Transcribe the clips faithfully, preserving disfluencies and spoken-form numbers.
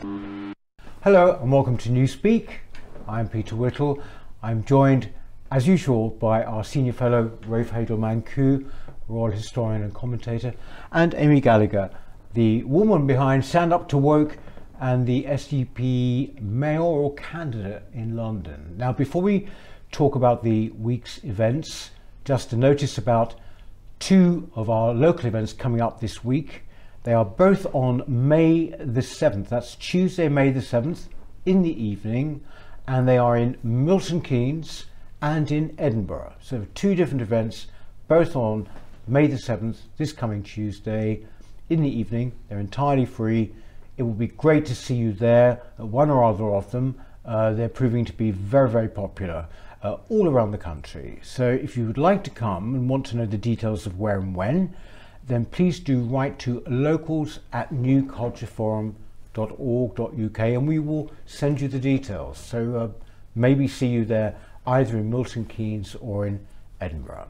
Hello and welcome to Newspeak. I'm Peter Whittle. I'm joined as usual by our senior fellow Rafe Hadel-Mankoo, royal historian and commentator, and Amy Gallagher, the woman behind Stand Up to Woke and the S D P mayoral candidate in London. Now, before we talk about the week's events, just a notice about two of our local events coming up this week. They are both on May the seventh, that's Tuesday, May the seventh, in the evening, and they are in Milton Keynes and in Edinburgh. So two different events, both on May the seventh, this coming Tuesday, in the evening. They're entirely free. It will be great to see you there, one or other of them. Uh, they're proving to be very, very popular uh, all around the country. So if you would like to come and want to know the details of where and when, then please do write to locals at new culture forum dot org dot U K and we will send you the details. So uh, maybe see you there either in Milton Keynes or in Edinburgh.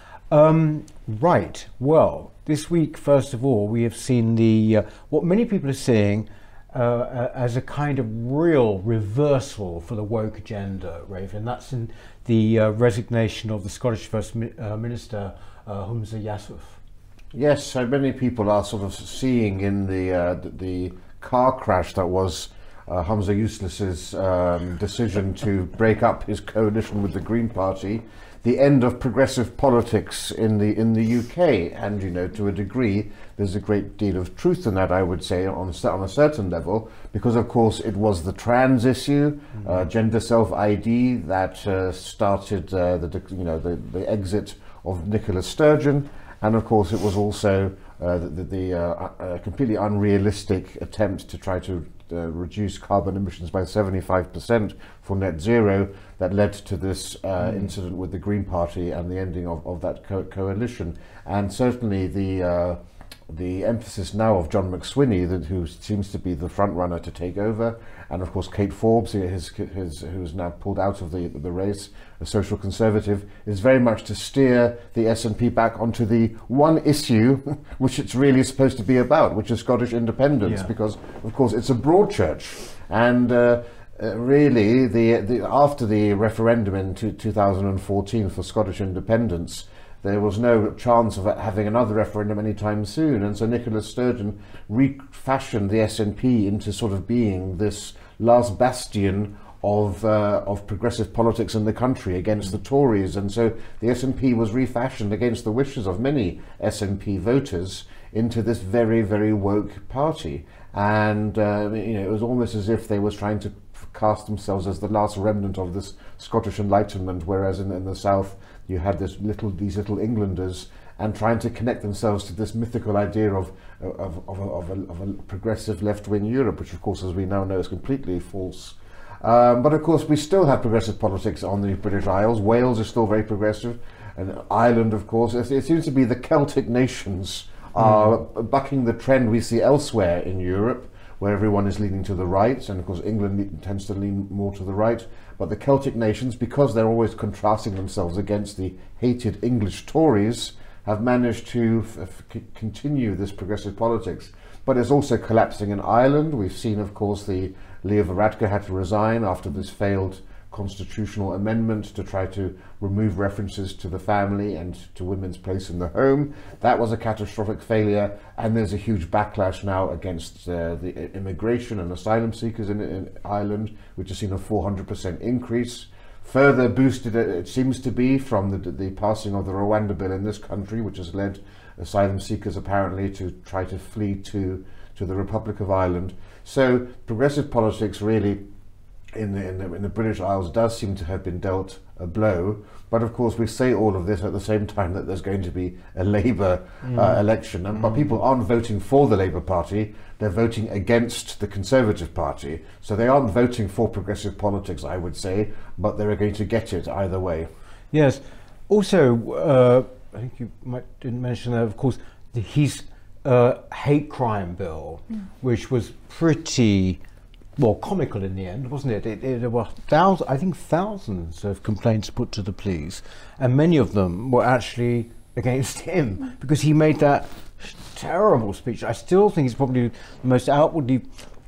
Um, right, well, this week, first of all, we have seen the uh, what many people are seeing uh, as a kind of real reversal for the woke agenda, Rafe, and that's in the uh, resignation of the Scottish First Mi uh, Minister, uh, Humza Yousaf. Yes, so many people are sort of seeing in the uh, the car crash that was uh, Humza Yousaf's um, decision to break up his coalition with the Green Party, the end of progressive politics in the in the U K. And you know, to a degree, there's a great deal of truth in that, I would say, on on a certain level, because of course it was the trans issue, mm-hmm. uh, gender self I D, that uh, started uh, the you know the the exit of Nicola Sturgeon. And of course, it was also uh, the, the uh, uh, completely unrealistic attempt to try to uh, reduce carbon emissions by seventy-five percent for net zero that led to this uh, mm. incident with the Green Party and the ending of, of that co coalition. And certainly the uh, the emphasis now of John McSweeney, that, who seems to be the front runner to take over, and of course Kate Forbes, his, his, who's now pulled out of the, the race, a social conservative, is very much to steer the S N P back onto the one issue which it's really supposed to be about, which is Scottish independence, yeah. because of course it's a broad church. And uh, uh, really, the, the, after the referendum in two thousand fourteen for Scottish independence, there was no chance of having another referendum anytime soon, and so Nicola Sturgeon refashioned the S N P into sort of being this last bastion of uh, of progressive politics in the country against the Tories. And so the S N P was refashioned against the wishes of many S N P voters into this very, very woke party. And uh, you know, it was almost as if they were trying to cast themselves as the last remnant of this Scottish Enlightenment, whereas in, in the South you had this little these little Englanders, and trying to connect themselves to this mythical idea of of, of, of, a, of a progressive left-wing Europe, which of course, as we now know, is completely false. Um, but of course, we still have progressive politics on the British Isles. Wales is still very progressive, and Ireland, of course. It, it seems to be the Celtic nations are mm. bucking the trend we see elsewhere in Europe, where everyone is leaning to the right, and of course England tends to lean more to the right. But the Celtic nations, because they're always contrasting themselves against the hated English Tories, have managed to f f continue this progressive politics. But it's also collapsing in Ireland. We've seen, of course, the Leo Varadkar had to resign after this failed constitutional amendment to try to remove references to the family and to women's place in the home. That was a catastrophic failure, and there's a huge backlash now against uh, the immigration and asylum seekers in, in Ireland, which has seen a four hundred percent increase. Further boosted, it seems to be, from the, the passing of the Rwanda bill in this country, which has led asylum seekers apparently to try to flee to, to the Republic of Ireland. So progressive politics really in the, in the, in the British Isles does seem to have been dealt a blow. But of course we say all of this at the same time that there's going to be a Labour mm. uh, election, and, mm. but people aren't voting for the Labour Party, they're voting against the Conservative Party. So they aren't voting for progressive politics, I would say, but they're going to get it either way. Yes. Also, uh, I think you might didn't mention that, of course, the, his uh, hate crime bill, mm. which was pretty well, comical in the end, wasn't it? It, it there were thousands, I think thousands of complaints put to the police, and many of them were actually against him because he made that terrible speech. I still think it's probably the most outwardly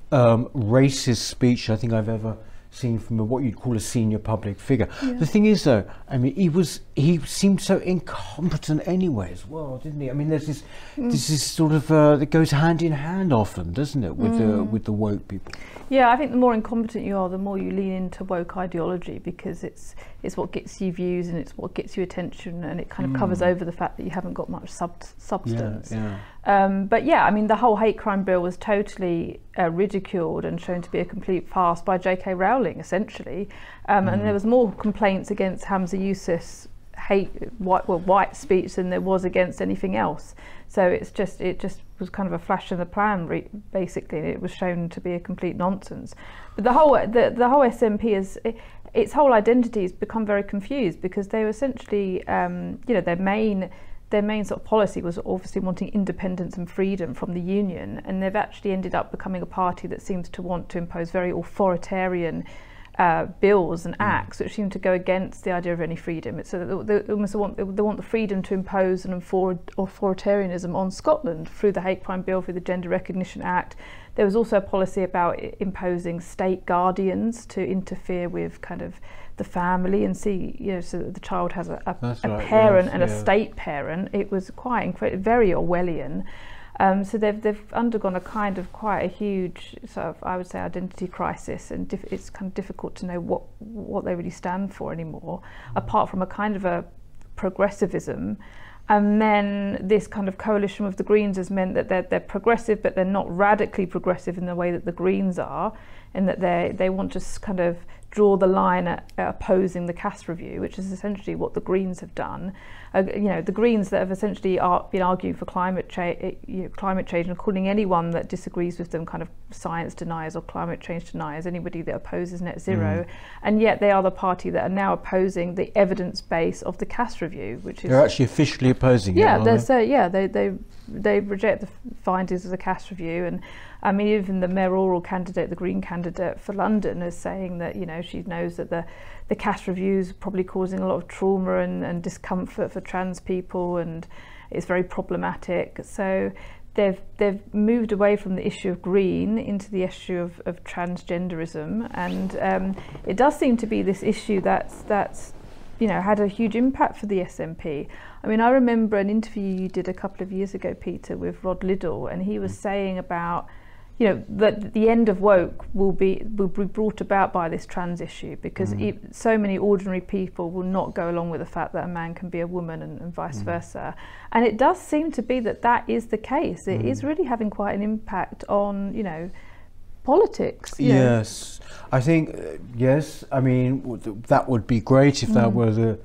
um, racist speech I think I've ever seen from a, what you'd call a senior public figure. Yeah. The thing is, though, I mean, he was he seemed so incompetent anyway as well, didn't he? I mean, there's this mm. this is sort of uh, that goes hand in hand often, doesn't it, with mm. the with the woke people? Yeah, I think the more incompetent you are, the more you lean into woke ideology, because it's it's what gets you views and it's what gets you attention, and it kind of mm. covers over the fact that you haven't got much sub substance. Yeah, yeah. Um, but yeah, I mean, the whole hate crime bill was totally uh, ridiculed and shown to be a complete farce by J K Rowling, essentially. Um, mm. And there was more complaints against Hamza Yusuf's hate white well, white speech than there was against anything else. So it's just it just was kind of a flash in the pan, re basically. It was shown to be a complete nonsense. But the whole the the whole S N P is it, its whole identity has become very confused, because they were essentially um, you know their main their main sort of policy was obviously wanting independence and freedom from the union, and they've actually ended up becoming a party that seems to want to impose very authoritarian Uh, bills and acts which seem to go against the idea of any freedom. It's so they, they almost want they want the freedom to impose an authoritarianism on Scotland through the hate crime bill, through the Gender Recognition Act. There was also a policy about imposing state guardians to interfere with kind of the family and see, you know, so that the child has a, a, a right, parent yes, and yeah. a state parent. It was quite incredible, very Orwellian. Um, so they've they've undergone a kind of quite a huge sort of, I would say, identity crisis, and diff it's kind of difficult to know what what they really stand for anymore, mm. apart from a kind of a progressivism. And then this kind of coalition with the Greens has meant that they're they're progressive, but they're not radically progressive in the way that the Greens are, and that they they want to kind of draw the line at, at opposing the Cass review, which is essentially what the Greens have done. Uh, you know, the Greens that have essentially are, been arguing for climate change, you know, climate change, and calling anyone that disagrees with them kind of science deniers or climate change deniers, anybody that opposes net zero, mm. and yet they are the party that are now opposing the evidence base of the Cass review, which is they're actually officially opposing yeah, it. they're they? so yeah, they they they reject the findings of the Cass review. And I mean, even the mayoral candidate, the Green candidate for London, is saying that, you know, she knows that the the Cass review is probably causing a lot of trauma and, and discomfort for trans people, and it's very problematic. So they've they've moved away from the issue of green into the issue of, of transgenderism, and um, it does seem to be this issue that's that's you know had a huge impact for the S N P. I mean, I remember an interview you did a couple of years ago, Peter, with Rod Liddle, and he was saying about, you know, that the end of woke will be will be brought about by this trans issue, because mm. e so many ordinary people will not go along with the fact that a man can be a woman, and, and vice mm. versa. And it does seem to be that that is the case. It mm. is really having quite an impact on, you know, politics. Yes, know. I think uh, yes. I mean, that would be great if mm. that were the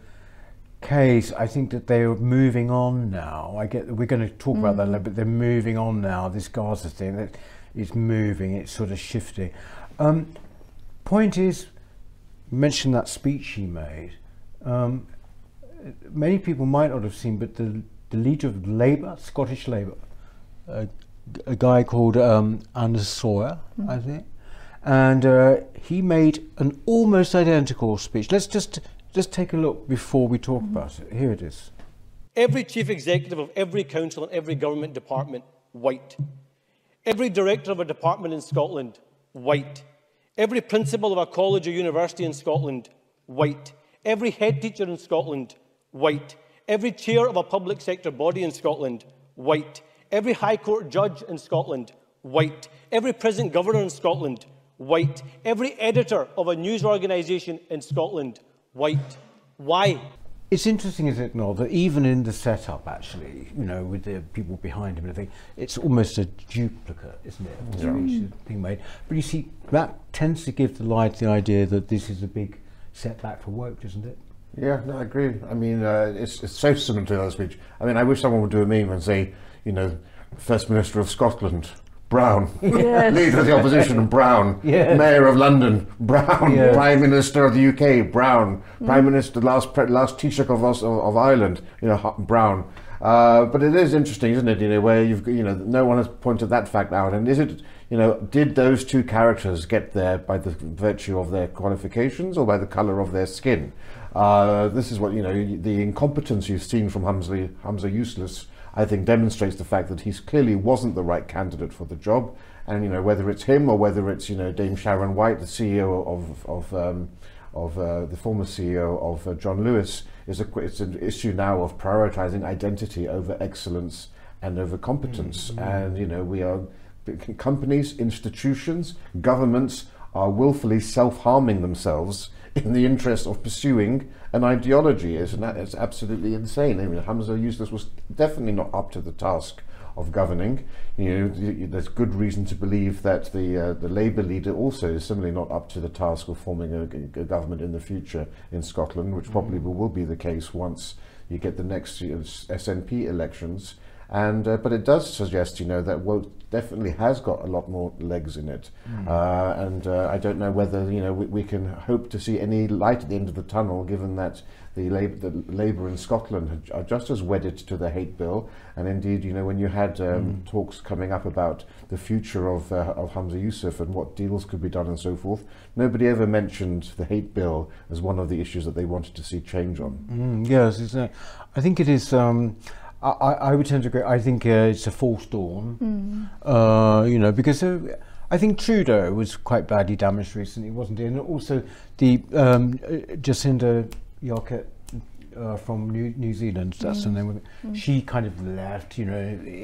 case. I think that they are moving on now. I get we're going to talk mm. about that later, but they're moving on now. This Gaza thing that. It's moving, it's sort of shifting. Um, point is, you mentioned that speech he made. Um, many people might not have seen, but the, the leader of Labour, Scottish Labour, uh, a guy called um, Anders Sawyer, mm. I think, and uh, he made an almost identical speech. Let's just, just take a look before we talk mm. about it. Here it is. Every chief executive of every council and every government department, white. Every director of a department in Scotland, white. Every principal of a college or university in Scotland, white. Every head teacher in Scotland, white. Every chair of a public sector body in Scotland, white. Every High Court judge in Scotland, white. Every prison governor in Scotland, white. Every editor of a news organisation in Scotland, white. Why? It's interesting, isn't it, Noel, that even in the setup, actually, you know, with the people behind him and everything, it's almost a duplicate, isn't it, of the yeah. speech that's being made. But you see, that tends to give the lie to the idea that this is a big setback for woke, doesn't it? Yeah, no, I agree. I mean, uh, it's, it's so similar to that speech. I mean, I wish someone would do a meme and say, you know, First Minister of Scotland, Brown, yes. Leader of the Opposition, Brown, yes. Mayor of London, Brown, yes. Prime Minister of the U K, Brown, mm. Prime Minister, last last Taoiseach of, of, of Ireland, you know, Brown. Uh, but it is interesting, isn't it, you know, where you've, you know, no one has pointed that fact out. And is it, you know, did those two characters get there by the virtue of their qualifications or by the colour of their skin? Uh, this is what, you know, the incompetence you've seen from Hamza, Hamza Useless, I think demonstrates the fact that he clearly wasn't the right candidate for the job. And, you know, whether it's him or whether it's, you know, Dame Sharon White, the C E O of, of, um, of uh, the former C E O of uh, John Lewis, is a, it's an issue now of prioritizing identity over excellence and over competence. Mm-hmm. And, you know, we are, companies, institutions, governments are willfully self-harming themselves in the interest of pursuing an ideology. It's, it's absolutely insane. I mean, Hamza Yusuf was definitely not up to the task of governing. You know, there's good reason to believe that the uh, the Labour leader also is similarly not up to the task of forming a, a government in the future in Scotland, which probably mm. will be the case once you get the next you know, S N P elections. And uh, but it does suggest, you know, that Woke definitely has got a lot more legs in it, mm. uh, and uh, I don't know whether you know we, we can hope to see any light at the end of the tunnel, given that the Labour, the Labour in Scotland are just as wedded to the hate bill. And indeed, you know, when you had um, mm. talks coming up about the future of uh, of Hamza Yusuf and what deals could be done and so forth, nobody ever mentioned the hate bill as one of the issues that they wanted to see change on. Mm, yes, it's, uh, I think it is. Um, I, I would tend to agree. I think uh, it's a false dawn, mm. uh, you know, because uh, I think Trudeau was quite badly damaged recently, wasn't he? And also the um, Jacinda Ardern uh, from New, New Zealand, that's mm. the name of it, mm. she kind of left, you know,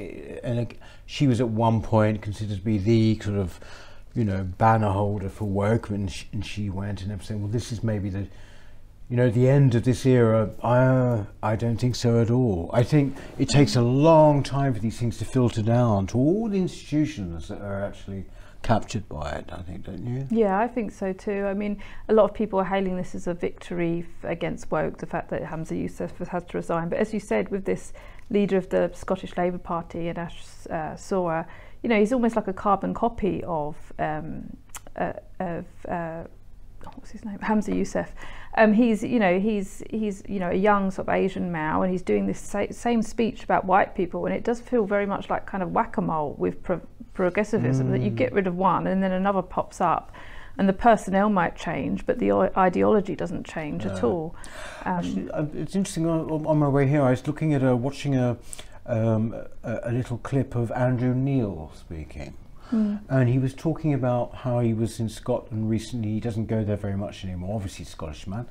and she was at one point considered to be the sort of, you know, banner holder for woke, and she, and she went and everything. Well, this is maybe the, you know, the end of this era. I, I don't think so at all. I think it takes a long time for these things to filter down to all the institutions that are actually captured by it, I think, don't you? Yeah, I think so too. I mean, a lot of people are hailing this as a victory f against woke, the fact that Hamza Yusuf has had to resign. But as you said, with this leader of the Scottish Labour Party, Anash uh, Sora, you know, he's almost like a carbon copy of, um, uh, of uh, what's his name, Hamza Yusuf. Um, he's, you know, he's he's you know a young sort of Asian male, and he's doing this sa same speech about white people, and it does feel very much like kind of whack-a-mole with pro progressivism, mm. that you get rid of one and then another pops up, and the personnel might change, but the ideology doesn't change uh, at all. Um, actually, uh, it's interesting. On, on my way here, I was looking at a, watching a, um, a a little clip of Andrew Neil speaking. Mm. And he was talking about how he was in Scotland recently. He doesn't go there very much anymore, obviously Scottish man.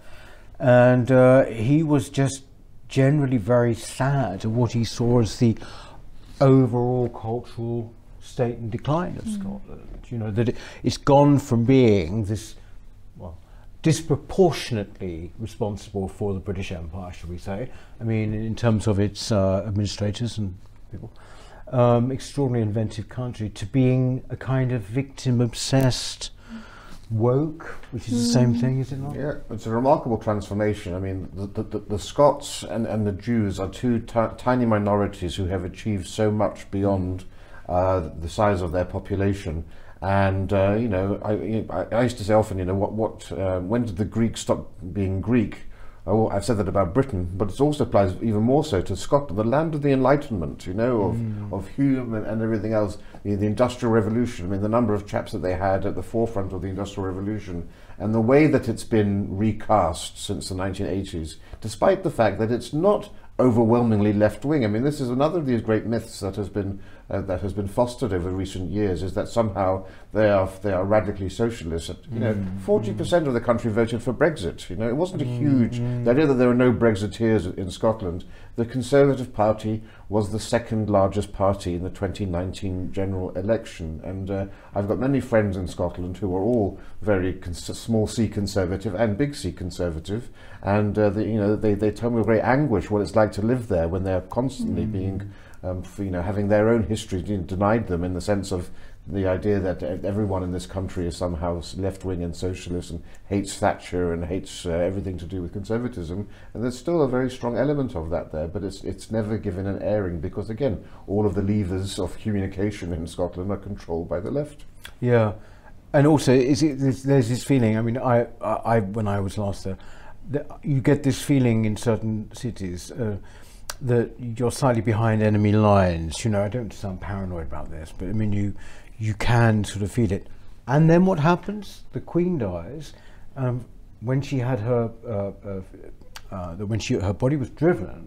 And uh, he was just generally very sad at what he saw as the overall cultural state and decline of mm. Scotland. You know, that it, it's gone from being this, well, disproportionately responsible for the British Empire, shall we say. I mean, in terms of its uh, administrators and people. Um, extraordinary inventive country, to being a kind of victim obsessed woke, which is mm. the same thing, is it not? Yeah, it's a remarkable transformation. I mean, the, the, the Scots and, and the Jews are two tiny minorities who have achieved so much beyond uh, the size of their population. And uh, you know, I, I used to say often, you know, what what uh, when did the Greeks stop being Greek? Oh, I've said that about Britain, but it also applies even more so to Scotland, the land of the Enlightenment, you know, of, mm. of Hume and, and everything else, the, the Industrial Revolution. I mean, the number of chaps that they had at the forefront of the Industrial Revolution, and the way that it's been recast since the nineteen eighties, despite the fact that it's not overwhelmingly left-wing. I mean, this is another of these great myths that has been uh, that has been fostered over recent years, is that somehow they are they are radically socialist. You know, forty percent of the country voted for Brexit. You know, it wasn't a huge. Mm. The idea that there are no Brexiteers in Scotland. The Conservative Party was the second largest party in the twenty nineteen general election, and uh, I've got many friends in Scotland who are all very small C conservative and big C conservative, and uh, the, you know they they tell me with great anguish what it's like to live there when they're constantly mm. being, um, for, you know, having their own history denied them, in the sense of the idea that everyone in this country is somehow left-wing and socialist and hates Thatcher and hates uh, everything to do with conservatism. And there's still a very strong element of that there, but it's it's never given an airing, because again, all of the levers of communication in Scotland are controlled by the left. Yeah, and also is it, there's, there's this feeling. I mean, I, I, I when I was last there, the, you get this feeling in certain cities uh, that you're slightly behind enemy lines. You know, I don't sound paranoid about this, but I mean, you. you can sort of feel it. And then what happens? The Queen dies. Um, when she had her, uh, uh, uh, when she her body was driven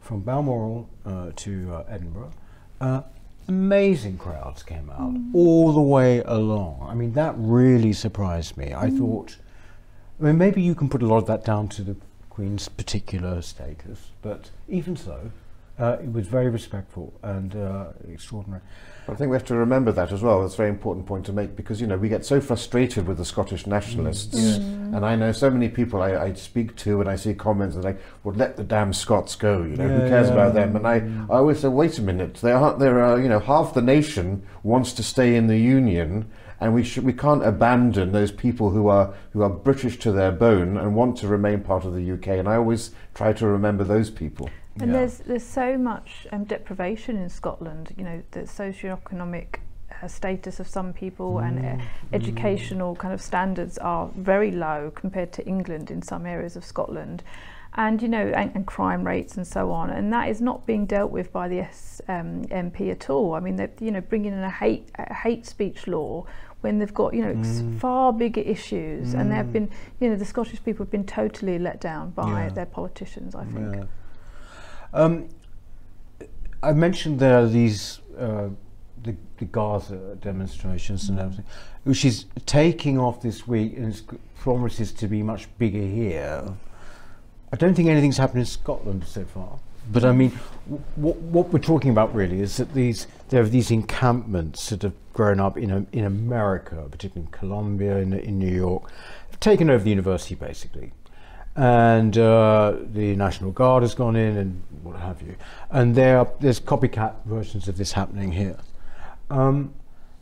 from Balmoral uh, to uh, Edinburgh, uh, amazing crowds came out mm. all the way along. I mean, that really surprised me. I mm. thought, I mean, maybe you can put a lot of that down to the Queen's particular status, but even so, uh, it was very respectful and uh, extraordinary. I think we have to remember that as well. It's a very important point to make, because, you know, we get so frustrated with the Scottish nationalists. Mm. And I know so many people I, I speak to and I see comments and like, well, let the damn Scots go, you know, yeah, who cares yeah. about them? And I, I always say, wait a minute, there are, there are, you know, half the nation wants to stay in the Union, and we should, we can't abandon those people who are, who are British to their bone and want to remain part of the U K. And I always try to remember those people. And yeah. there's there's so much um, deprivation in Scotland. You know, the socioeconomic uh, status of some people mm. and uh, educational mm. kind of standards are very low compared to England in some areas of Scotland, and you know, and, and crime rates and so on. And that is not being dealt with by the S, um, M P at all. I mean, they're you know bringing in a hate a hate speech law when they've got you know mm. far bigger issues, mm. and they have been you know the Scottish people have been totally let down by yeah. their politicians, I think. Yeah. Um, I mentioned there are these uh, the, the Gaza demonstrations and everything, which is taking off this week and it promises to be much bigger here. I don't think anything's happened in Scotland so far, but I mean, what what we're talking about really is that these there are these encampments that have grown up in a, in America, particularly in Colombia, in, in New York, have taken over the university basically. And uh, the National Guard has gone in and what have you. And there are, there's copycat versions of this happening here. Um,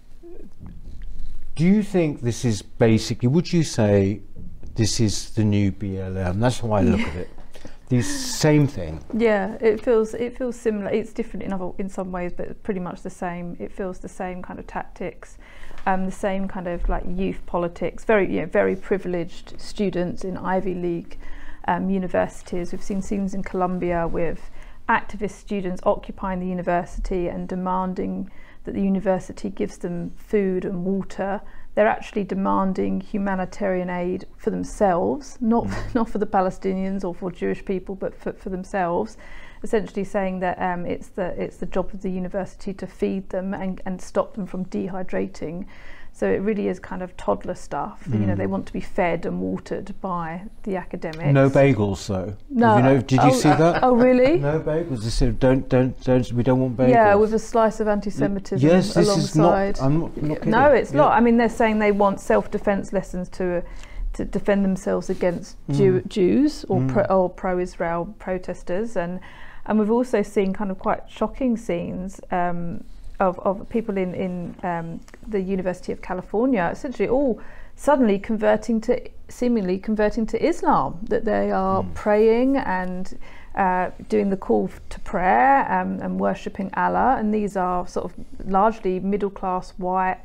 do you think this is basically, would you say this is the new B L M? That's how I look at it. The same thing. Yeah, it feels it feels similar. It's different in other in some ways, but pretty much the same. It feels the same kind of tactics. Um, the same kind of like youth politics, very you know, very privileged students in Ivy League um, universities. We've seen scenes in Colombia with activist students occupying the university and demanding that the university gives them food and water. They're actually demanding humanitarian aid for themselves, not mm. not for the Palestinians or for Jewish people, but for, for themselves. Essentially saying that um, it's the it's the job of the university to feed them and, and stop them from dehydrating. So it really is kind of toddler stuff. Mm. You know, they want to be fed and watered by the academics. No bagels, though. No. You know, did you oh, see that? Oh, really? No bagels. They said, don't, don't, don't. We don't want bagels. Yeah, with a slice of anti-Semitism yes, this alongside. Is not, I'm not, not kidding. No, it's yeah. not. I mean, they're saying they want self-defense lessons to to defend themselves against mm. Jew, Jews or, mm. pro, or pro-Israel protesters, and. And we've also seen kind of quite shocking scenes um, of, of people in, in um, the University of California, essentially all suddenly converting to, seemingly converting to Islam, that they are mm. praying and uh, doing the call to prayer um, and worshipping Allah. And these are sort of largely middle-class white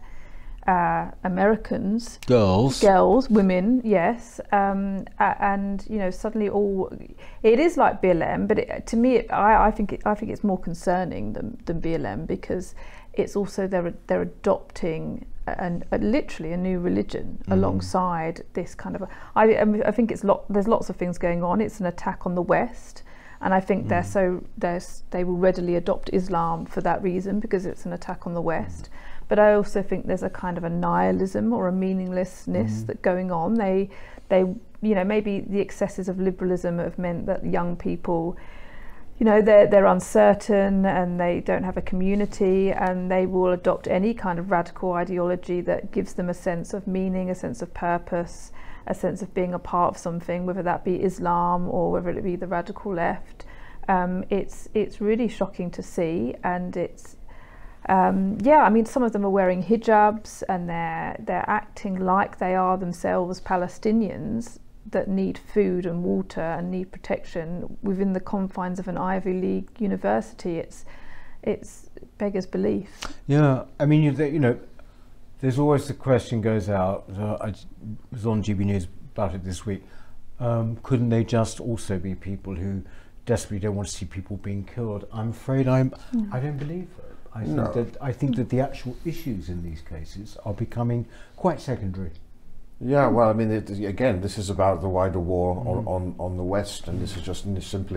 Uh, Americans, girls, girls, women, yes, um, uh, and you know, suddenly all it is like B L M, but it, to me, it, I, I think it, I think it's more concerning than, than B L M, because it's also they're they're adopting an, a, literally a new religion mm. alongside this kind of. A, I I think it's lot. There's lots of things going on. It's an attack on the West. And I think mm. they're so they're, they will readily adopt Islam for that reason, because it's an attack on the West. Mm. But I also think there's a kind of a nihilism or a meaninglessness mm. that going on. They, they, you know, maybe the excesses of liberalism have meant that young people, you know, they're they're uncertain and they don't have a community, and they will adopt any kind of radical ideology that gives them a sense of meaning, a sense of purpose, a sense of being a part of something, whether that be Islam or whether it be the radical left. Um, it's it's really shocking to see, and it's. Um, yeah, I mean, some of them are wearing hijabs and they're they're acting like they are themselves Palestinians that need food and water and need protection within the confines of an Ivy League university. It's it's beggars belief. Yeah, I mean, you, you know, there's always the question goes out. Uh, I was on G B News about it this week. Um, couldn't they just also be people who desperately don't want to see people being killed? I'm afraid I'm. Mm. I don't believe that. I think no. that I think that the actual issues in these cases are becoming quite secondary. Yeah, well, I mean, it, again, this is about the wider war mm. on, on, on the West, and this is just simply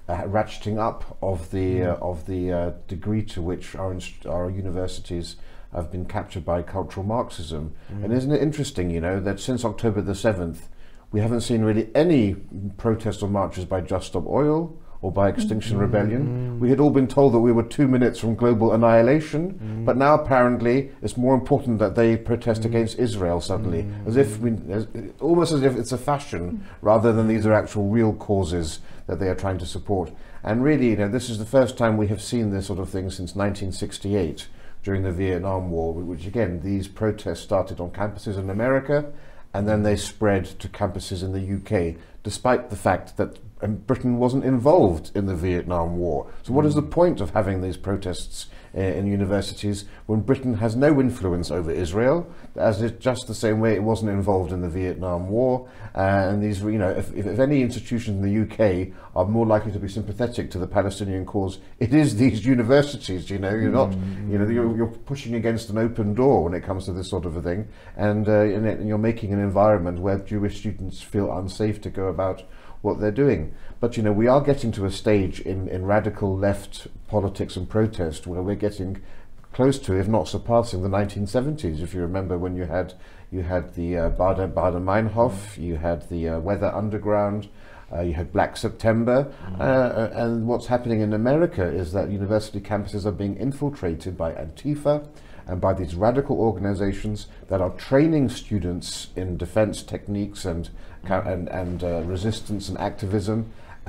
uh, ratcheting up of the uh, of the uh, degree to which our inst- our universities have been captured by cultural Marxism. Mm. And isn't it interesting, you know, that since October the seventh, we haven't seen really any protests or marches by Just Stop Oil or by Extinction mm. Rebellion. Mm. We had all been told that we were two minutes from global annihilation, mm. but now apparently it's more important that they protest mm. against Israel suddenly, mm. as if we, as, almost as if it's a fashion, mm. rather than these are actual real causes that they are trying to support. And really, you know, this is the first time we have seen this sort of thing since nineteen sixty-eight, during the Vietnam War, which again, these protests started on campuses in America, and then they spread to campuses in the U K, despite the fact that um, Britain wasn't involved in the Vietnam War. So what is the point of having these protests uh, in universities when Britain has no influence over Israel, as it's just the same way it wasn't involved in the Vietnam War? Uh, and these, you know, if, if any institutions in the U K are more likely to be sympathetic to the Palestinian cause, it is these universities. You know, you're not, mm-hmm. you know, you're, you're pushing against an open door when it comes to this sort of a thing, and, uh, and, it, and you're making an environment where Jewish students feel unsafe to go about what they're doing. But you know, we are getting to a stage in, in radical left politics and protest where we're getting close to, if not surpassing, the nineteen seventies. If you remember, when you had you had the uh, Bader Bader Meinhof, you had the uh, Weather Underground, uh, you had Black September, mm-hmm. uh, and what's happening in America is that university campuses are being infiltrated by Antifa and by these radical organizations that are training students in defense techniques and and, and uh, resistance and activism,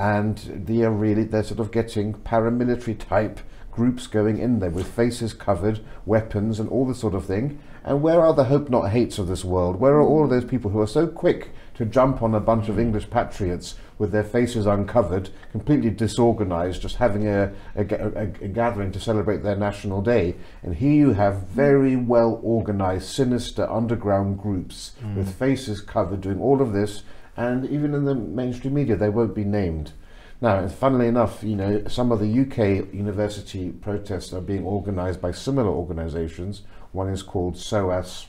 and they are really, they're sort of getting paramilitary type groups going in there with faces covered, weapons and all this sort of thing. And where are the hope not hates of this world? Where are all of those people who are so quick to jump on a bunch of English patriots with their faces uncovered, completely disorganized, just having a, a, a, a gathering to celebrate their national day? And here you have very well organized, sinister underground groups mm. with faces covered doing all of this, and even in the mainstream media they won't be named. Now, funnily enough, you know, some of the U K university protests are being organised by similar organisations. One is called S O A S,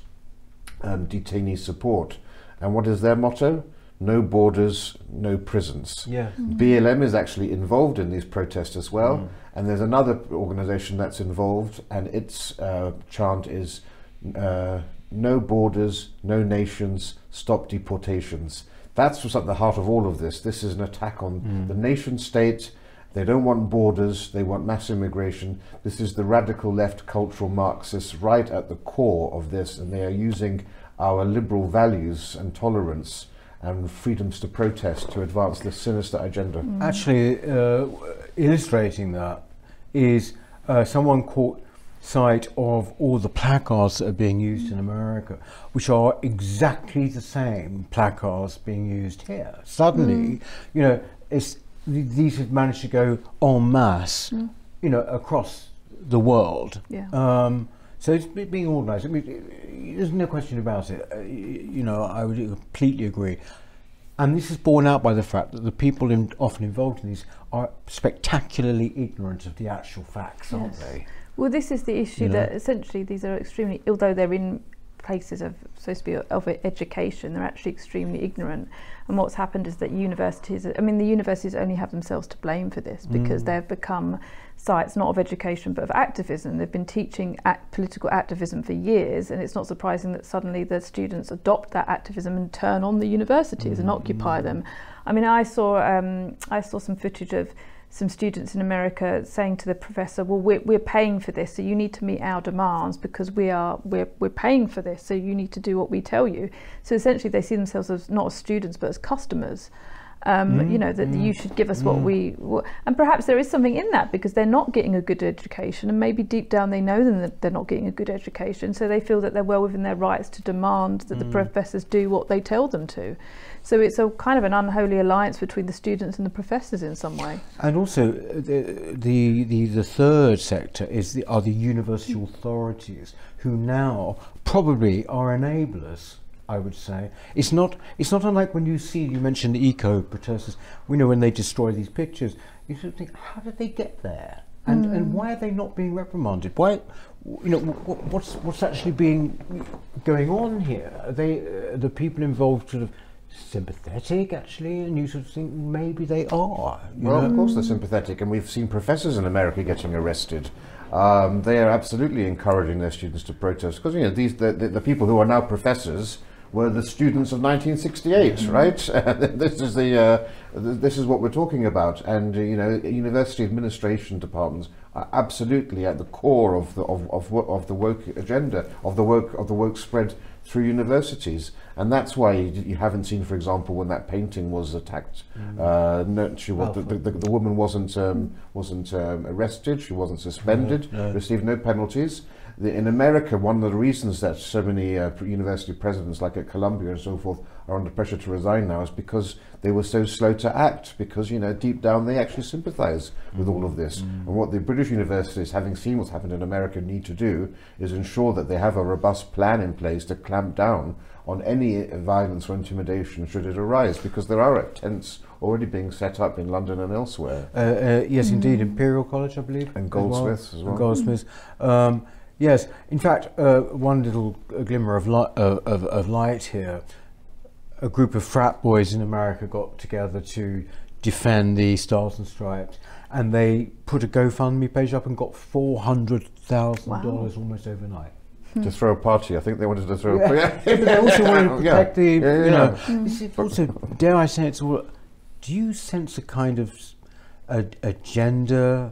um, Detainee Support. And what is their motto? No borders, no prisons. Yeah. Mm-hmm. B L M is actually involved in these protests as well. Mm. And there's another organisation that's involved, and its uh, chant is uh, no borders, no nations, stop deportations. That's what's at the heart of all of this. This is an attack on mm. the nation state. They don't want borders, they want mass immigration. This is the radical left cultural Marxists right at the core of this, and they are using our liberal values and tolerance and freedoms to protest to advance this sinister agenda. Mm. Actually, uh, illustrating that is uh, someone caught sight of all the placards that are being used in America, which are exactly the same placards being used here. Suddenly, mm. you know, it's, these have managed to go en masse, mm. you know, across the world. Yeah. Um, so it's being organised. I mean, there's no question about it. Uh, you know, I would completely agree. And this is borne out by the fact that the people in, often involved in these are spectacularly ignorant of the actual facts, aren't yes. they? Well, this is the issue, you know? That essentially these are extremely, although they're in places of supposed to be of education, they're actually extremely ignorant. And what's happened is that universities, I mean, the universities only have themselves to blame for this, because mm. they've become sites not of education but of activism. They've been teaching act, political activism for years, and it's not surprising that suddenly the students adopt that activism and turn on the universities mm. and occupy them. I mean, I saw um, I saw some footage of some students in America saying to the professor, well, we're, we're paying for this, so you need to meet our demands because we are, we're, we're paying for this, so you need to do what we tell you. So essentially they see themselves as not as students but as customers. Um, mm, you know, that mm, you should give us mm. what we, what, and perhaps there is something in that, because they're not getting a good education, and maybe deep down they know them that they're not getting a good education, so they feel that they're well within their rights to demand that mm. the professors do what they tell them to. So it's a kind of an unholy alliance between the students and the professors in some way. And also the the the, the third sector is the are the university authorities, who now probably are enablers, I would say. It's not it's not unlike when you see, you mentioned the eco protesters, we know when they destroy these pictures, you sort of think, how did they get there? And mm. and why are they not being reprimanded? Why, you know, what, what's what's actually being going on here? Are they uh, the people involved sort of sympathetic actually, and you sort of think maybe they are. You Well, know? of course they're sympathetic, and we've seen professors in America getting arrested. Um, they are absolutely encouraging their students to protest because, you know, these the, the, the people who are now professors were the students of nineteen sixty-eight, mm-hmm. right? this is the uh, th this is what we're talking about, and uh, you know, university administration departments are absolutely at the core of the of of, wo of the woke agenda, of the woke of the woke spread through universities, and that's why you, you haven't seen, for example, when that painting was attacked. Mm. Uh, no, she was, the, the, the woman wasn't um, wasn't um, arrested, she wasn't suspended, no, no. received no penalties. The, in America, one of the reasons that so many uh, university presidents, like at Columbia and so forth, are under pressure to resign now is because they were so slow to act, because, you know, deep down they actually sympathize mm. with all of this. Mm. And what the British universities, having seen what's happened in America, need to do is ensure that they have a robust plan in place to clamp down on any violence or intimidation should it arise, because there are tents already being set up in London and elsewhere. Uh, uh, yes, mm. indeed, Imperial College, I believe. And Goldsmiths as well. And Goldsmiths. Um, yes, in fact, uh, one little glimmer of, li uh, of, of light here. A group of frat boys in America got together to defend the Stars and Stripes, and they put a GoFundMe page up and got four hundred thousand dollars wow. almost overnight. To throw a party. I think they wanted to throw yeah. a yeah. But they also wanted to protect yeah. the, yeah, yeah, you know, yeah. this is also, dare I say, it's all, do you sense a kind of a, a gender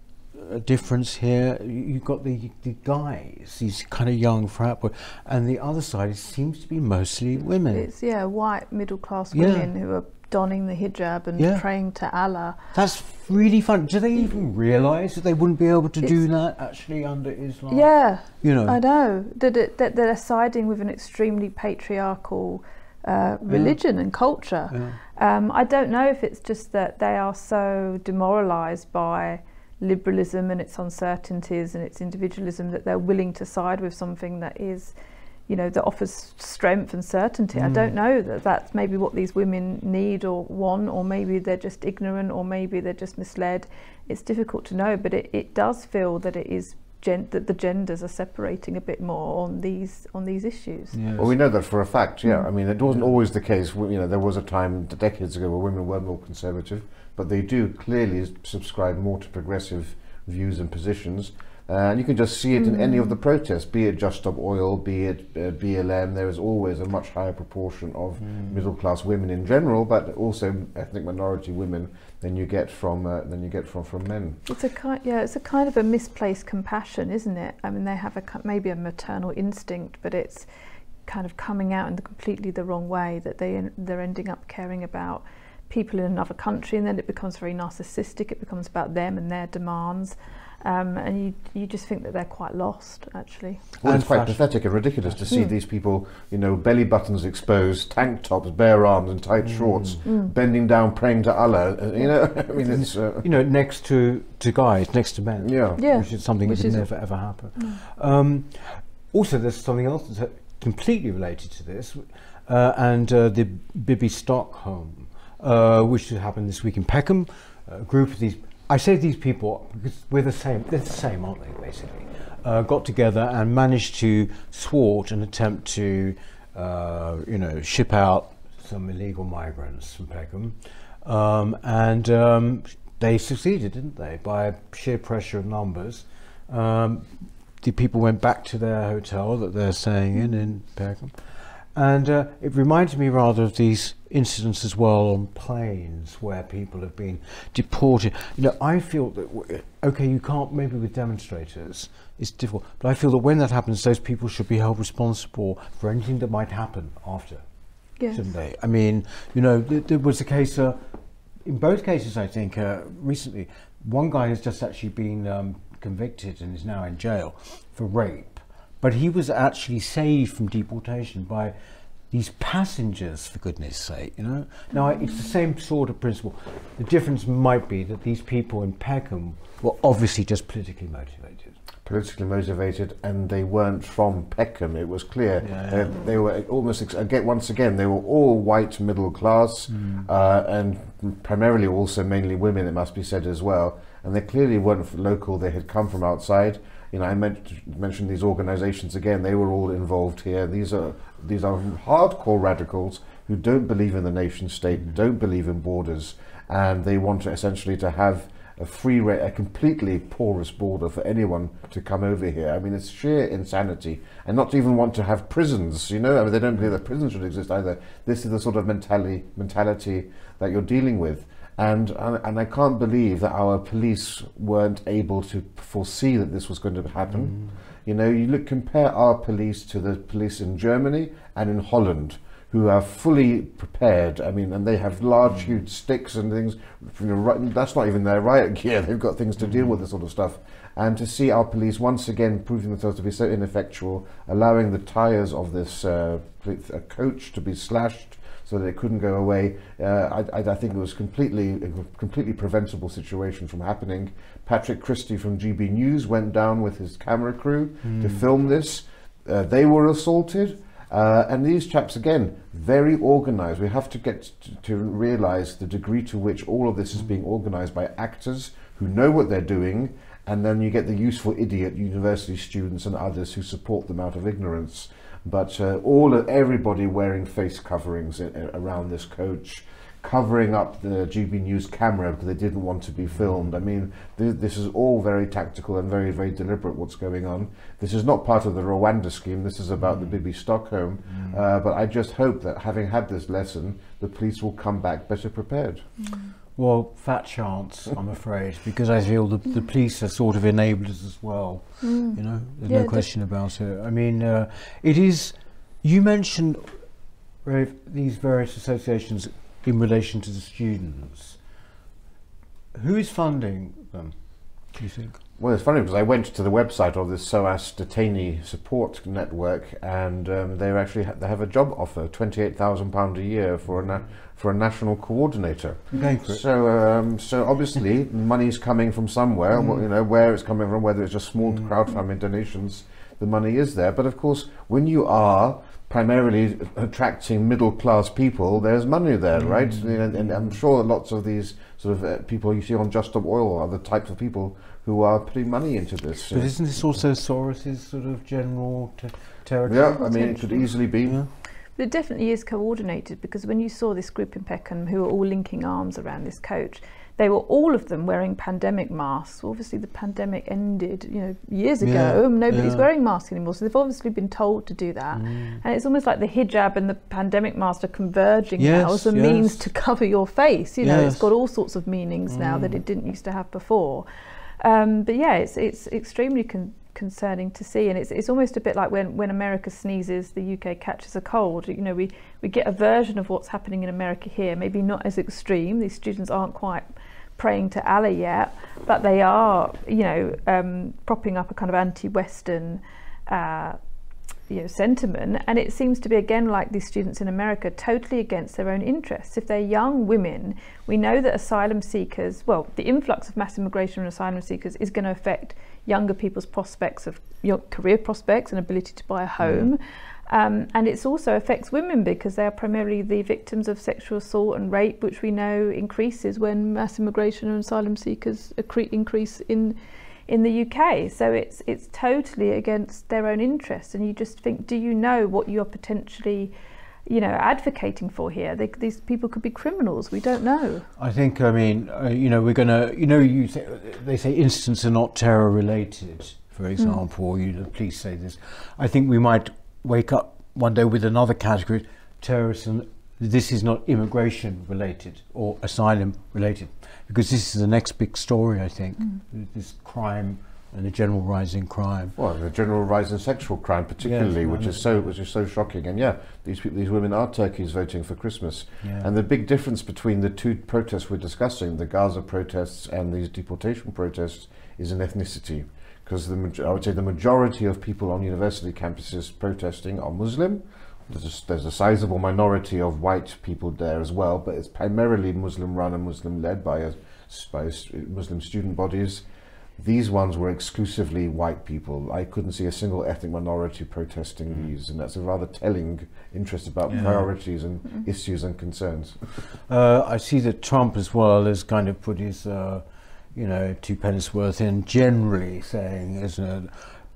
a difference here? You've got the, the guys, these kind of young frat boys, and the other side seems to be mostly women. It's, yeah, white middle class yeah. women who are donning the hijab and yeah. praying to Allah. That's really fun. Do they even realise that they wouldn't be able to it's, do that actually under Islam? Yeah, you know, I know that, it, that they're siding with an extremely patriarchal uh, religion yeah. and culture. Yeah. Um, I don't know if it's just that they are so demoralised by liberalism and its uncertainties and its individualism that they're willing to side with something that is, you know, that offers strength and certainty. Mm. I don't know that that's maybe what these women need or want, or maybe they're just ignorant, or maybe they're just misled. It's difficult to know, but it, it does feel that it is gen that the genders are separating a bit more on these on these issues. Yes. Well, we know that for a fact. Yeah, mm. I mean, it wasn't always the case. You know, there was a time decades ago where women were more conservative, but they do clearly subscribe more to progressive views and positions. Uh, and you can just see it mm. in any of the protests, be it Just Stop Oil, be it uh, B L M. There is always a much higher proportion of mm. middle-class women in general, but also ethnic minority women than you get from uh, than you get from from men. It's a kind, yeah, it's a kind of a misplaced compassion, isn't it? I mean, they have a maybe a maternal instinct, but it's kind of coming out in the completely the wrong way. That they they're ending up caring about people in another country, and then it becomes very narcissistic. It becomes about them and their demands. Um, and you you just think that they're quite lost, actually. Well, it's quite pathetic and ridiculous to see mm. these people, you know, belly buttons exposed, tank tops, bare arms and tight mm. shorts, mm. bending down, praying to Allah. Uh, you know, I mean, it's uh, you know, next to to guys, next to men. Yeah, yeah. Which is something which that would is never ever happen. Mm. Um, also, there's something else that's completely related to this, uh, and uh, the Bibi Stockholm, uh, which happened this week in Peckham. A group of these. I say these people because we're the same, they're the same, aren't they, basically? Uh, got together and managed to thwart an attempt to, uh, you know, ship out some illegal migrants from Peckham. Um, and um, they succeeded, didn't they, by sheer pressure of numbers. Um, the people went back to their hotel that they're staying in, in Peckham. And uh, it reminds me rather of these incidents as well on planes where people have been deported. You know, I feel that, w okay, you can't, maybe with demonstrators, it's difficult, but I feel that when that happens, those people should be held responsible for anything that might happen after, yes. shouldn't they? I mean, you know, th there was a case, uh, in both cases, I think, uh, recently, one guy has just actually been um, convicted and is now in jail for rape. But he was actually saved from deportation by these passengers, for goodness sake, you know. Now, it's the same sort of principle. The difference might be that these people in Peckham were obviously just politically motivated. Politically motivated, and they weren't from Peckham, it was clear. Yeah, yeah. Uh, they were almost, again, once again, they were all white middle class, mm. uh, and primarily also mainly women, it must be said as well. And they clearly weren't local, they had come from outside. You know, I meant mentioned these organisations again. They were all involved here. These are these are hardcore radicals who don't believe in the nation state, mm. don't believe in borders, and they want to essentially to have a free, ra a completely porous border for anyone to come over here. I mean, it's sheer insanity, and not to even want to have prisons. You know, I mean, they don't believe that prisons should exist either. This is the sort of mentality mentality that you're dealing with, and and I can't believe that our police weren't able to foresee that this was going to happen. Mm. You know, you look compare our police to the police in Germany and in Holland, who are fully prepared. I mean, and they have large, huge sticks and things. You know, that's not even their riot gear. They've got things to deal with this sort of stuff. And to see our police once again proving themselves to be so ineffectual, allowing the tyres of this uh, coach to be slashed so that it couldn't go away, uh, I, I think it was completely, a completely preventable situation from happening. Patrick Christie from G B News went down with his camera crew mm. to film this. Uh, they were assaulted. Uh, and these chaps, again, very organised. We have to get to, to realise the degree to which all of this is being organised by actors who know what they're doing, and then you get the useful idiot university students and others who support them out of ignorance. But uh, all everybody wearing face coverings in, in, around this coach, covering up the G B News camera because they didn't want to be filmed. I mean, th this is all very tactical and very, very deliberate what's going on. This is not part of the Rwanda scheme, this is about mm. the Bibi Stockholm. Mm. Uh, but I just hope that having had this lesson, the police will come back better prepared. Mm. Well, fat chance, I'm afraid, because I feel the, the police are sort of enablers as well. Mm. You know, there's yeah, no question about it. I mean, uh, it is, you mentioned uh, these various associations in relation to the students. Who is funding them, do you think? Well, it's funny because I went to the website of this SOAS detainee support network, and um, they actually ha they have a job offer, twenty-eight thousand pounds a year for a na for a national coordinator. Okay. So, um, so obviously, money's coming from somewhere. Mm. Well, you know where it's coming from, whether it's just small mm. crowdfunding donations, the money is there. But of course, when you are primarily attracting middle-class people, there's money there, mm. right? And, and I'm sure lots of these sort of uh, people you see on Just Stop Oil are the types of people who are putting money into this. But isn't this also Soros's sort of general te territory? Yeah, I mean, it could easily be. Yeah. But it definitely is coordinated, because when you saw this group in Peckham who were all linking arms around this coach, they were all of them wearing pandemic masks. Obviously the pandemic ended, you know, years ago, yeah, and nobody's yeah. wearing masks anymore, so they've obviously been told to do that. Mm. And it's almost like the hijab and the pandemic mask are converging yes, now as a yes. means to cover your face. You know, yes. it's got all sorts of meanings mm. now that it didn't used to have before. Um, but yeah, it's it's extremely con concerning to see, and it's it's almost a bit like when when America sneezes, the U K catches a cold. You know, we we get a version of what's happening in America here, maybe not as extreme. These students aren't quite praying to Allah yet, but they are, you know, um, propping up a kind of anti-Western uh, you know, sentiment, and it seems to be again like these students in America, totally against their own interests. If they're young women, we know that asylum seekers, well, the influx of mass immigration and asylum seekers is going to affect younger people's prospects of your career prospects and ability to buy a home. Mm. Um, and it also affects women because they are primarily the victims of sexual assault and rape, which we know increases when mass immigration and asylum seekers increase in in the U K. So it's it's totally against their own interests, and you just think, do you know what you're potentially, you know, advocating for here? They, these people could be criminals. We don't know. I think, I mean, uh, you know, we're gonna, you know, you say, they say incidents are not terror related, for example, mm. you know, police say this. I think we might wake up one day with another category, terrorism. This is not immigration related or asylum related, because this is the next big story, I think, mm. this crime and the general rise in crime. Well, the general rise in sexual crime particularly, yes, which is so which is so shocking. And yeah, these people, these women are turkeys voting for Christmas. Yeah. And the big difference between the two protests we're discussing, the Gaza protests and these deportation protests, is in ethnicity. Because the, I would say the majority of people on university campuses protesting are Muslim. There's a, there's a sizable minority of white people there as well, but it's primarily Muslim run and Muslim led by, a, by Muslim student bodies. These ones were exclusively white people. I couldn't see a single ethnic minority protesting mm. these, and that's a rather telling interest about yeah. priorities and mm. issues and concerns. Uh, I see that Trump as well has kind of put his uh, you know, two pence worth in, generally saying, isn't it,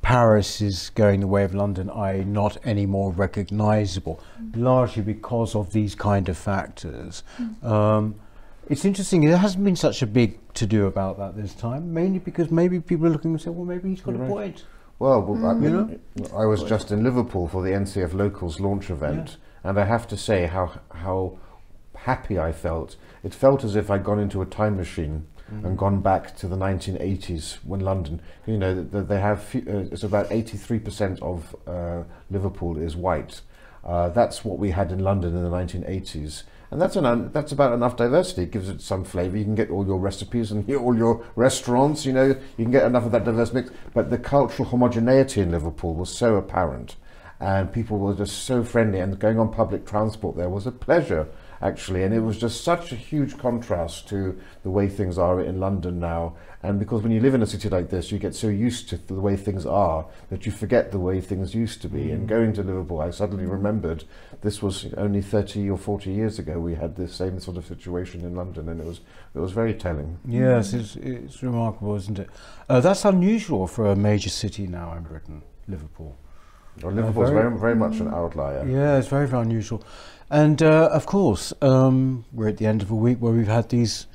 Paris is going the way of London, that is not any more recognisable, mm. largely because of these kind of factors. Mm. Um, it's interesting, there hasn't been such a big to-do about that this time, mainly because maybe people are looking and say, well, maybe he's got You're a right. point. Well, well mm. I, mean, you know? I was just in Liverpool for the N C F Locals launch event, yeah. and I have to say how, how happy I felt. It felt as if I'd gone into a time machine Mm. and gone back to the nineteen eighties when London, you know, they have, uh, it's about eighty-three percent of uh, Liverpool is white. Uh, that's what we had in London in the nineteen eighties. And that's, an, that's about enough diversity. It gives it some flavour. You can get all your recipes and all your restaurants, you know, you can get enough of that diverse mix. But the cultural homogeneity in Liverpool was so apparent. And people were just so friendly, and going on public transport there was a pleasure, actually, and it was just such a huge contrast to the way things are in London now. And because when you live in a city like this, you get so used to the way things are that you forget the way things used to be. Mm. And going to Liverpool, I suddenly remembered this was only thirty or forty years ago we had this same sort of situation in London, and it was it was very telling. Yes, it's, it's remarkable, isn't it? Uh, that's unusual for a major city now in Britain, Liverpool. Well, Liverpool's uh, very, very, very much an outlier. Yeah, it's very, very unusual. And uh, of course, um, we're at the end of a week where we've had these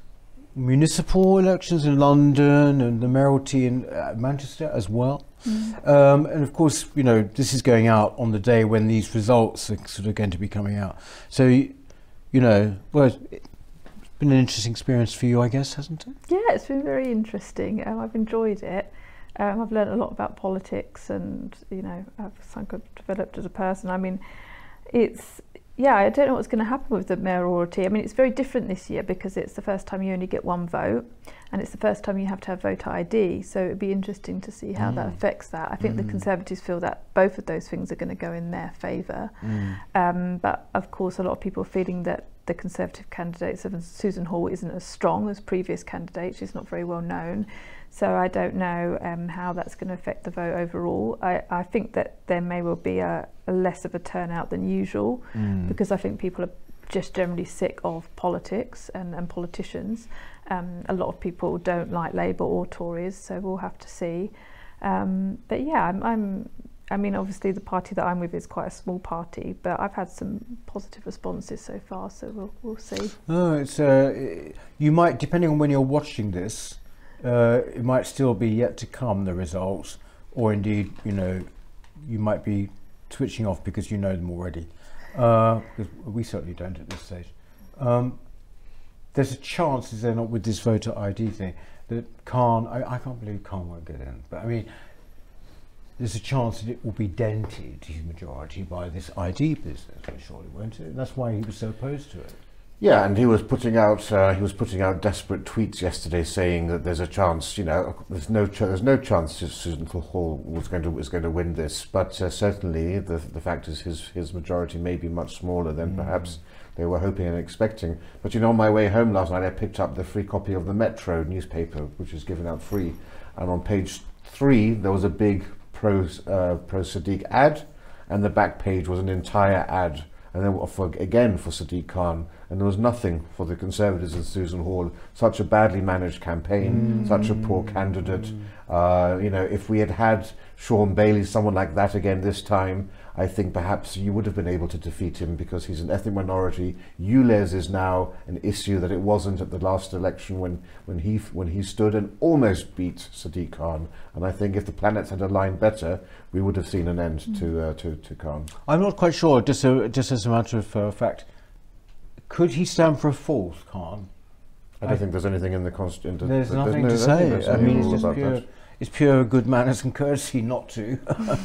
municipal elections in London and the mayoralty in uh, Manchester as well. Mm. Um, and of course, you know, this is going out on the day when these results are sort of going to be coming out. So, you know, well, it's been an interesting experience for you, I guess, hasn't it? Yeah, it's been very interesting. Um, I've enjoyed it. Um, I've learned a lot about politics, and you know, I've kind of developed as a person. I mean, it's yeah, I don't know what's going to happen with the mayoralty. I mean, it's very different this year because it's the first time you only get one vote, and it's the first time you have to have voter I D. So it'd be interesting to see how mm. that affects that. I think mm. the Conservatives feel that both of those things are going to go in their favour. Mm. Um, but of course, a lot of people are feeling that the Conservative candidate, Susan Hall, isn't as strong as previous candidates. She's not very well known. So I don't know um, how that's going to affect the vote overall. I, I think that there may well be a, a less of a turnout than usual mm. because I think people are just generally sick of politics and, and politicians. Um, a lot of people don't like Labour or Tories, so we'll have to see. Um, but yeah, I'm, I'm, I mean, obviously the party that I'm with is quite a small party, but I've had some positive responses so far, so we'll, we'll see. Oh, it's, uh, you might, depending on when you're watching this, Uh, it might still be yet to come, the results, or indeed, you know, you might be switching off because you know them already. Uh, because we certainly don't at this stage. Um, there's a chance, is there not, with this voter I D thing, that Khan, I, I can't believe Khan won't get in, but I mean, there's a chance that it will be dented, his majority, by this I D business, which surely won't it? And that's why he was so opposed to it. Yeah, and he was putting out uh, he was putting out desperate tweets yesterday saying that there's a chance, you know, there's no ch there's no chance that Susan Hall was going to was going to win this, but uh, certainly the the fact is his his majority may be much smaller than mm. perhaps they were hoping and expecting. But you know, on my way home last night, I picked up the free copy of the Metro newspaper, which is given out free, and on page three there was a big pro uh, pro Sadiq ad, and the back page was an entire ad. And then for, again for Sadiq Khan, and there was nothing for the Conservatives and Susan Hall. Such a badly managed campaign, mm. such a poor candidate. Mm. Uh, you know, if we had had Sean Bailey, someone like that again this time, I think perhaps you would have been able to defeat him because he's an ethnic minority. ULEZ is now an issue that it wasn't at the last election when, when, he, when he stood and almost beat Sadiq Khan. And I think if the planets had aligned better, we would have seen an end mm. to, uh, to, to Khan. I'm not quite sure, just, a, just as a matter of uh, fact, could he stand for a fourth, Khan? I don't I think there's anything in the constitution. There's nothing no, to say. I mean, it's just pure, it's pure good manners and courtesy not to.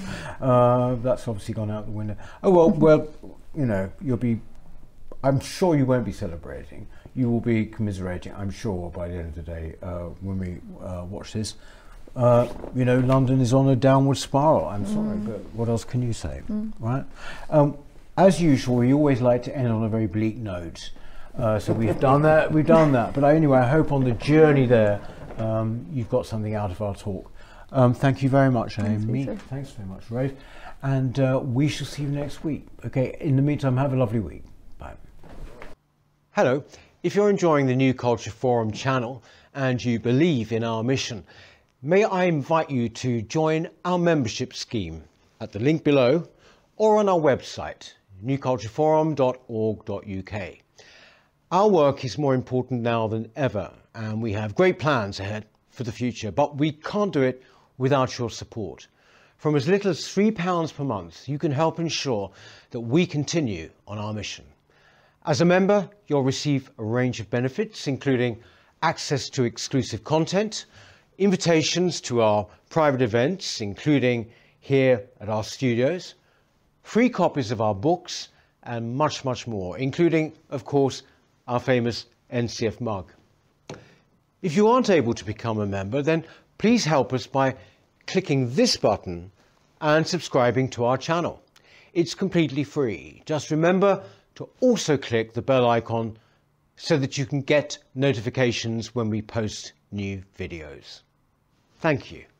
uh, that's obviously gone out the window. Oh well, well, you know, you'll be. I'm sure you won't be celebrating. You will be commiserating. I'm sure by the end of the day uh, when we uh, watch this. Uh, you know, London is on a downward spiral. I'm mm. sorry, but what else can you say, mm. right? Um, as usual, we always like to end on a very bleak note. Uh, so we've done that, we've done that. But anyway, I hope on the journey there, um, you've got something out of our talk. Um, thank you very much, Amy. Thanks, Thanks very much, Rafe. And uh, we shall see you next week. Okay, in the meantime, have a lovely week. Bye. Hello. If you're enjoying the New Culture Forum channel and you believe in our mission, may I invite you to join our membership scheme at the link below or on our website, new culture forum dot org dot U K. Our work is more important now than ever, and we have great plans ahead for the future, but we can't do it without your support. From as little as three pounds per month, you can help ensure that we continue on our mission. As a member, you'll receive a range of benefits, including access to exclusive content, invitations to our private events, including here at our studios, free copies of our books, and much, much more, including, of course, our famous N C F mug. If you aren't able to become a member, then please help us by clicking this button and subscribing to our channel. It's completely free. Just remember to also click the bell icon so that you can get notifications when we post new videos. Thank you.